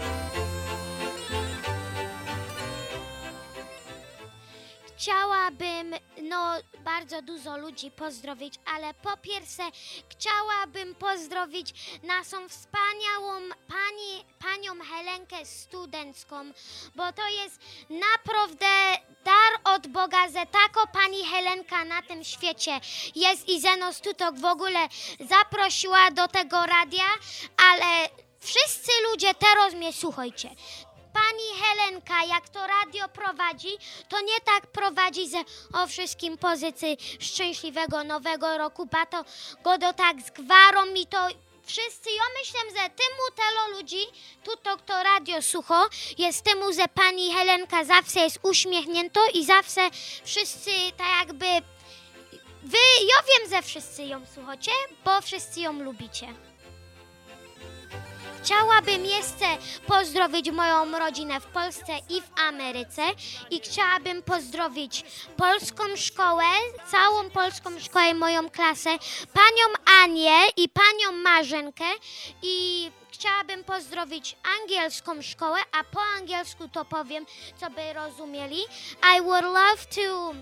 D: Chciałabym chciałabym bardzo dużo ludzi pozdrowić, ale po pierwsze chciałabym pozdrowić naszą wspaniałą panią Helenkę studencką, bo to jest naprawdę dar od Boga, że taka pani Helenka na tym świecie jest i że nas tutaj w ogóle zaprosiła do tego radia, ale wszyscy ludzie teraz mnie słuchajcie. Pani Helenka, jak to radio prowadzi, to nie tak prowadzi, że o wszystkim pozycji szczęśliwego nowego roku, ba to go do tak z gwarą i to wszyscy, ja myślę, że temu telo ludzi, tu to radio słucho, jest temu, że pani Helenka zawsze jest uśmiechnięta i zawsze wszyscy tak jakby, ja wiem, że wszyscy ją słuchacie, bo wszyscy ją lubicie. Chciałabym jeszcze pozdrowić moją rodzinę w Polsce i w Ameryce i chciałabym pozdrowić polską szkołę, całą polską szkołę, moją klasę, panią Anię i panią Marzenkę i chciałabym pozdrowić angielską szkołę, a po angielsku to powiem, co by rozumieli. I would love to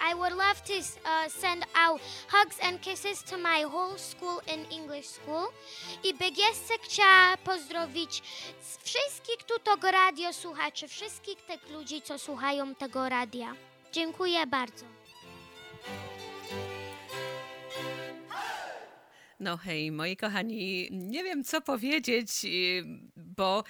D: send out hugs and kisses to my whole school in English school. I by jeszcze chciała pozdrowić wszystkich tego radio słuchaczy, wszystkich tych ludzi, co słuchają tego radia. Dziękuję bardzo.
B: No hej, moi kochani, nie wiem co powiedzieć, bo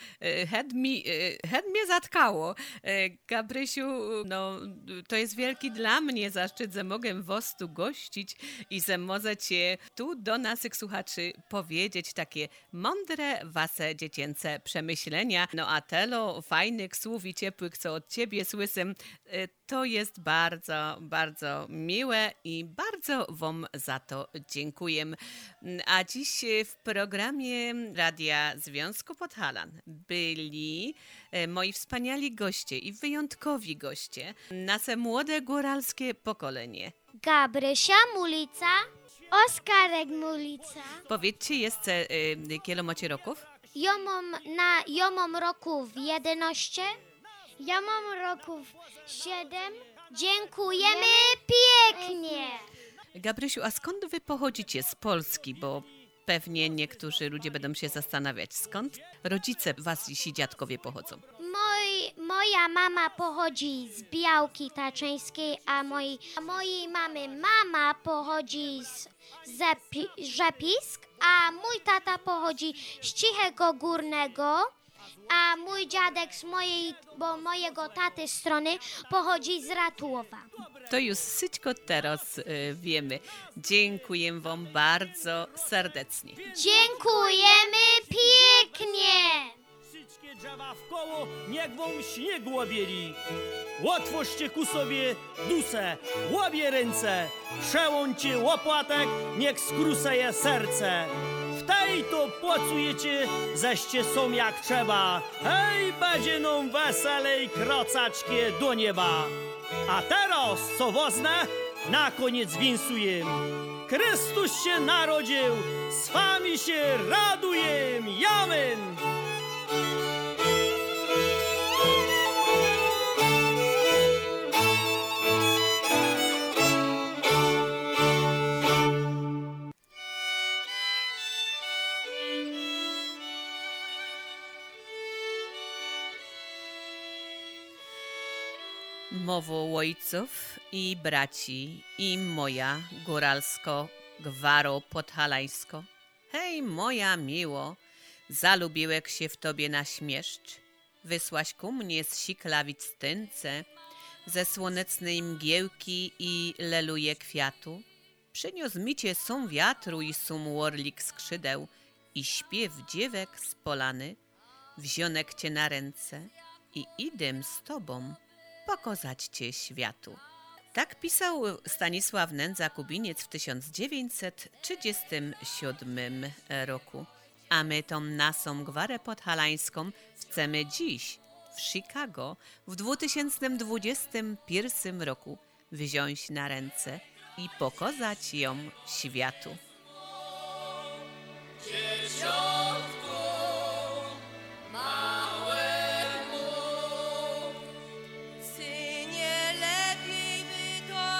B: head mnie zatkało. Gabrysiu, no to jest wielki dla mnie zaszczyt, że mogę was tu gościć i że możecie tu do naszych słuchaczy powiedzieć takie mądre, wasze dziecięce przemyślenia. No a telo fajnych słów i ciepłych, co od ciebie słyszę, to jest bardzo, bardzo miłe i bardzo wam za to dziękuję. A dziś w programie Radia Związku Podhalan byli moi wspaniali goście i wyjątkowi goście, nasze młode góralskie pokolenie.
D: Gabrysia Mulica, Oskarek Mulica.
B: Powiedzcie jeszcze, kielo macie roków?
D: Ja mam roków 11. Ja mam roków 7. Dziękujemy pięknie.
B: Gabrysiu, a skąd wy pochodzicie z Polski? Bo pewnie niektórzy ludzie będą się zastanawiać, skąd rodzice wasi dziadkowie pochodzą?
D: Moja mama pochodzi z Białki Tatrzańskiej, a mojej mamy mama pochodzi z Rzepisk, a mój tata pochodzi z Cichego Górnego, a mój dziadek z mojego taty strony pochodzi z Ratułowa.
B: To już syćko teraz wiemy. Dziękuję wam bardzo serdecznie.
D: Dziękujemy pięknie!
J: Wszystkie drzewa w koło, niech wam śniegu łobieli. Łatwoście ku sobie dusę, łobie ręce. Przełączcie łopłatek, niech skruseje serce. W tej to płacujecie, zeście są jak trzeba. Hej, będzie nam weselej krocaczkie do nieba. A teraz, co wozne, na koniec winsuję. Chrystus się narodził, z wami się raduję. Amen.
B: Mowo ojców i braci i moja góralsko-gwaro podhalańsko. Hej, moja miło, zalubiłek się w tobie na śmieszcz. Wysłaś ku mnie z siklawic tynce, ze słonecznej mgiełki i leluje kwiatu. Przyniósł mi cię sum wiatru i sum łorlik skrzydeł i śpiew dziewek z polany. Wzionek cię na ręce i idę z tobą pokazać cię światu. Tak pisał Stanisław Nędza-Kubiniec w 1937 roku. A my tą naszą gwarę podhalańską chcemy dziś w Chicago w 2021 roku wziąć na ręce i pokazać ją światu.
C: Synie, lepiej by to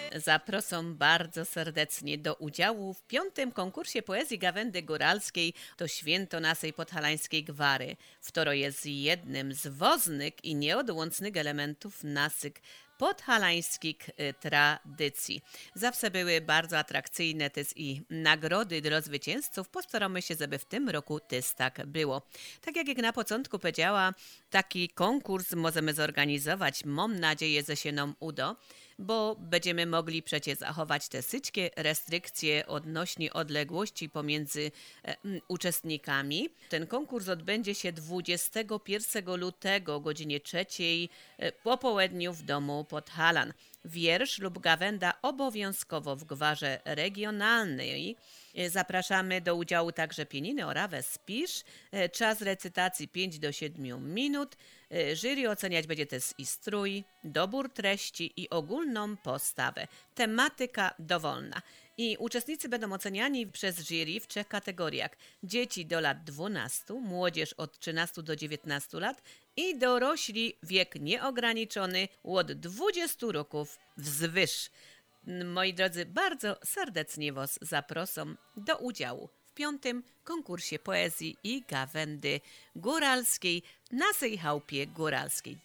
B: Zapraszam bardzo serdecznie do udziału w 5. konkursie poezji Gawędy Góralskiej to święto naszej podhalańskiej gwary, które jest jednym z ważnych i nieodłącznych elementów naszych podhalańskich tradycji. Zawsze były bardzo atrakcyjne też i nagrody dla zwycięzców. Postaramy się, żeby w tym roku też tak było. Tak jak na początku powiedziała, taki konkurs możemy zorganizować. Mam nadzieję, że się nam uda, bo będziemy mogli przecież zachować te wszystkie restrykcje odnośnie odległości pomiędzy uczestnikami. Ten konkurs odbędzie się 21 lutego o godzinie 3 po południu w domu Podhalan. Wiersz lub gawęda obowiązkowo w gwarze regionalnej. Zapraszamy do udziału także pianiny Orawę Spisz. Czas recytacji 5 do 7 minut. Jury oceniać będzie też i strój, dobór treści i ogólną postawę. Tematyka dowolna. I uczestnicy będą oceniani przez jury w 3 kategoriach. Dzieci do lat 12, młodzież od 13 do 19 lat i dorośli wiek nieograniczony od 20 roków wzwyż. Moi drodzy, bardzo serdecznie Was zapraszam do udziału w 5. konkursie poezji i gawędy góralskiej na naszej chałupie góralskiej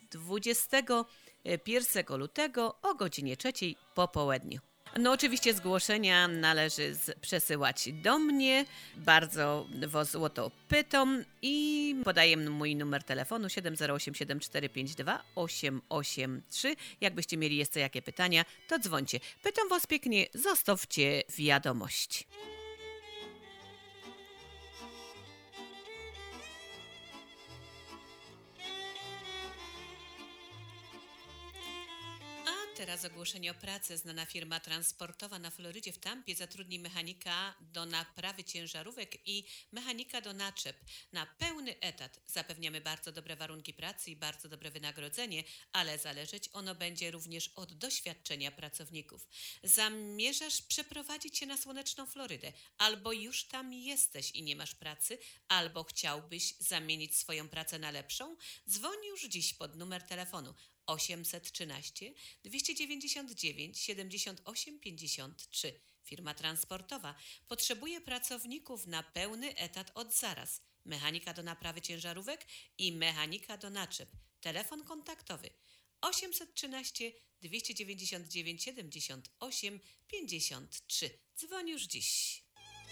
B: 21 lutego o godzinie 3 po południu. No oczywiście zgłoszenia należy przesyłać do mnie. Bardzo Was o to pytam i podaję mój numer telefonu 708 7452 883. Jakbyście mieli jeszcze jakie pytania, to dzwońcie. Pytam Was pięknie, zostawcie wiadomość.
A: Teraz ogłoszenie o pracy. Znana firma transportowa na Florydzie w Tampie zatrudni mechanika do naprawy ciężarówek i mechanika do naczep na pełny etat. Zapewniamy bardzo dobre warunki pracy i bardzo dobre wynagrodzenie, ale zależeć ono będzie również od doświadczenia pracowników. Zamierzasz przeprowadzić się na słoneczną Florydę, albo już tam jesteś i nie masz pracy, albo chciałbyś zamienić swoją pracę na lepszą? Dzwoń już dziś pod numer telefonu 813 299 78 53. Firma transportowa potrzebuje pracowników na pełny etat od zaraz. Mechanika do naprawy ciężarówek i mechanika do naczep. Telefon kontaktowy 813 299 78 53. Dzwoń już dziś.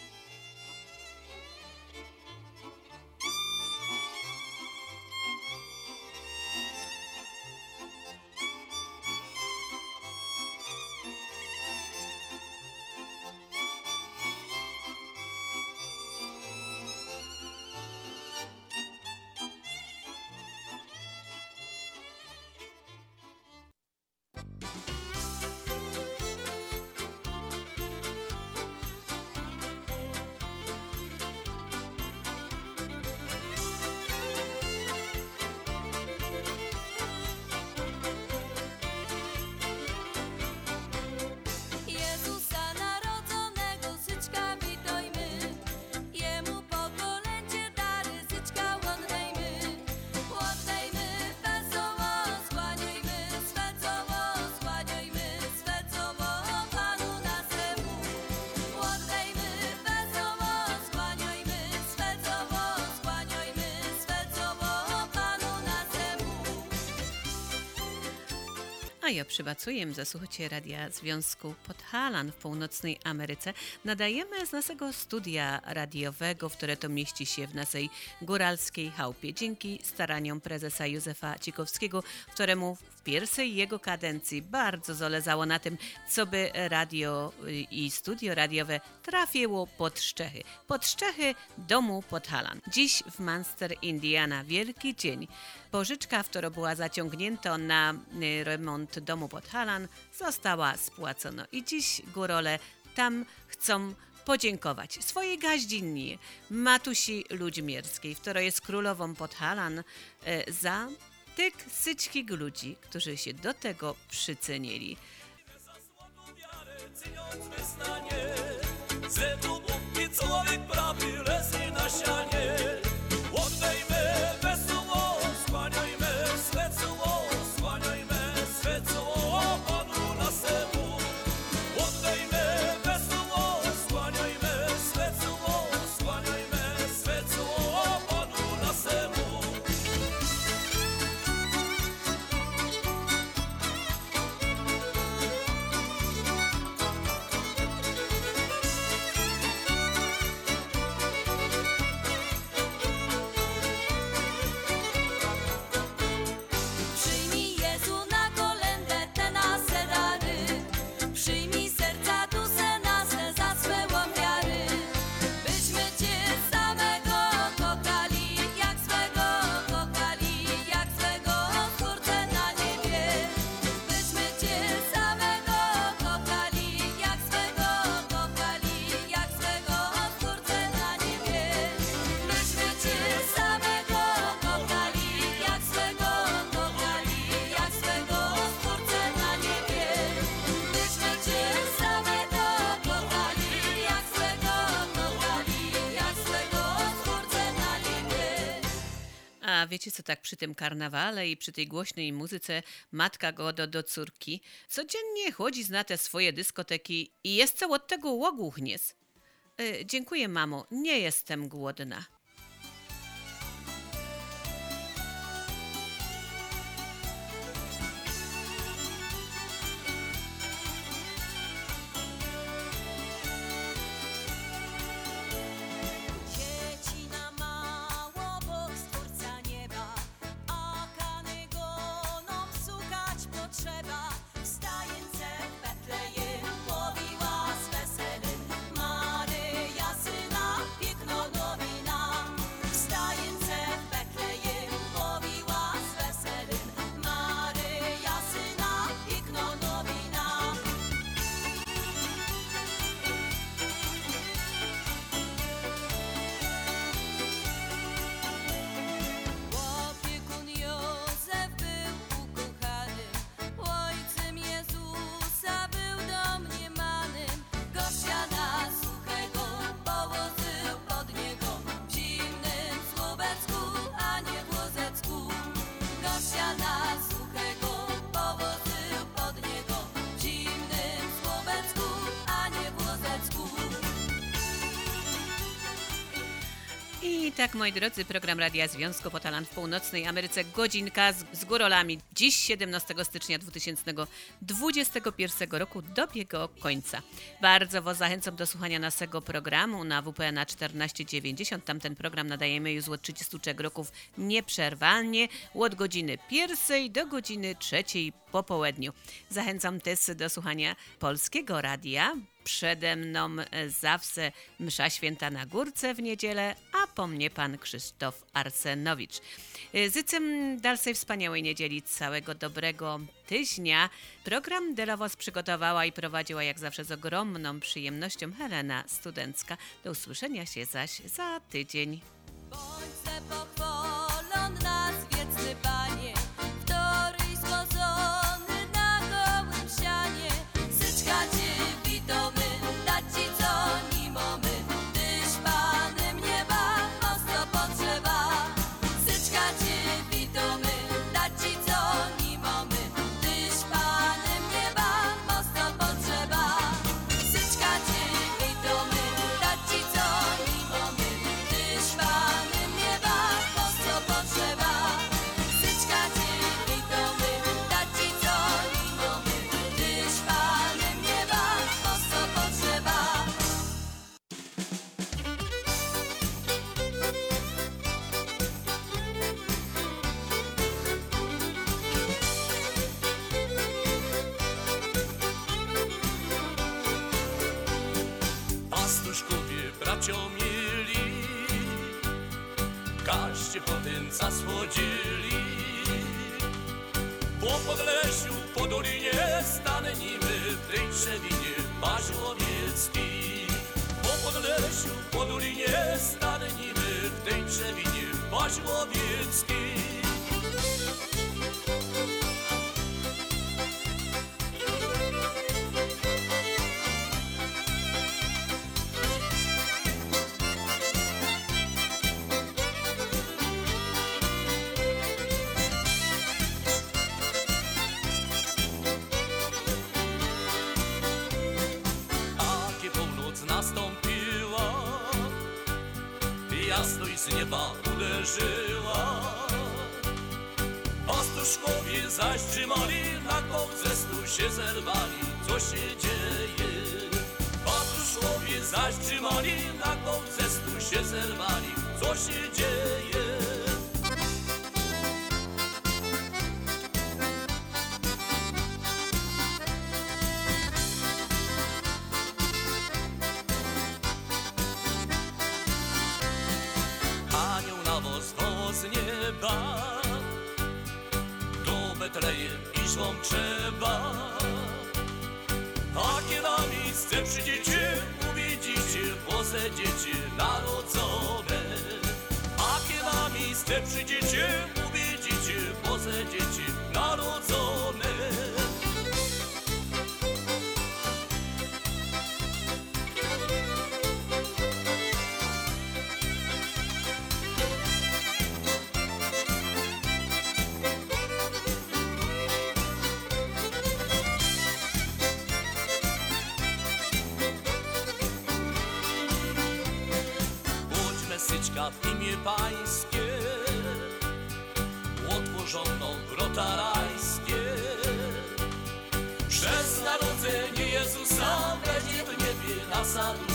A: Ja przywacuję, zasłuchajcie Radia Związku Podhalan w północnej Ameryce. Nadajemy z naszego studia radiowego, które to mieści się w naszej góralskiej chałupie. Dzięki staraniom prezesa Józefa Cikowskiego, któremu w pierwszej jego kadencji bardzo zależało na tym, co by radio i studio radiowe trafiło pod szczechy domu Podhalan. Dziś w Munster, Indiana, wielki dzień. Pożyczka, która była zaciągnięta na remont domu Podhalan, została spłacona i dziś górole tam chcą podziękować swojej gaździnie Matusi Ludźmierskiej, która jest królową Podhalan, za tych syćkich ludzi, którzy się do tego przycynili.
B: wiecie co, tak przy tym karnawale i przy tej głośnej muzyce matka go do córki codziennie chodzi na te swoje dyskoteki i jest co od tego łogłuchniec. Dziękuję, mamo, nie jestem głodna.
C: Dzieci na mało, Bóg stwórca nieba, a kany goną szukać potrzeba. Wstające w Betlejem mówiła z weselem Maryja syna, piękno nowina. Wstające w Betlejem mówiła z weselem Maryja syna, piękno nowina. Opiekun Józef był ukochanym, ojcem Jezusa był domniemanym. Gościa na suchego położył pod niego, w zimnym Słowecku, a nie w Łozecku. Gościa na suchego położył pod niego, w zimnym Słowecku, a nie w Łozecku.
B: I tak, moi drodzy, program Radia Związku Podhalan w północnej Ameryce, godzinka z górolami. Dziś 17 stycznia 2021 roku dobiegł końca. Bardzo was zachęcam do słuchania naszego programu na WP na 1490. Tamten program nadajemy już od 33 roków nieprzerwalnie, od godziny 1 do godziny 3 po południu. Zachęcam też do słuchania Polskiego Radia. Przede mną zawsze msza święta na Górce w niedzielę, a po mnie pan Krzysztof Arsenowicz. Życzę dalszej wspaniałej niedzieli, całego dobrego tygodnia. Program dla was przygotowała i prowadziła jak zawsze z ogromną przyjemnością Helena Studencka. Do usłyszenia się zaś za tydzień.
C: Bądź pochwalony nas wieczny Panie, który złożony na gołym sianie. Syczka Ci witamy, dać Ci co nie mamy, Tyś Panem nieba mocno potrzeba. Syczka Ci witamy, dać Ci co nie mamy, Tyś Panem nieba mocno potrzeba. Syczka Ci witamy, dać Ci co nie mamy, Tyś Panem nieba mocno potrzeba. Syczka Ci witamy, dać Ci co nie mamy, Tyś Panem nieba mocno potrzeba.
I: Pastuszkowie, bracio mieli, każdzie potem zasłodzili. Po Podlesiu, po dolinie stanęliśmy w tej trzewinie Mażłowieckiej. Po Podlesiu, po dolinie stanęliśmy w tej trzewinie Mażłowieckiej. Takie północ nastąpiła, jasność z nieba uderzyła. Pastuszkowie zaś trzymali, na kołzestu się zerwali. Co się dzieje? Pastuszkowie zaś trzymali, na kołzestu się zerwali. Co się dzieje? Anioł na woz z nieba, do Betlejem iść wam trzeba. Takie na miejsce przyjdziecie, uwidzicie Boże dzieci narodzone. Takie na miejsce przyjdziecie, uwidzicie Boże dzieci narodzone.
K: Narodzenie Pańskie, otworzono wrota rajskie. Przez narodzenie Jezusa będzie w niebie nasza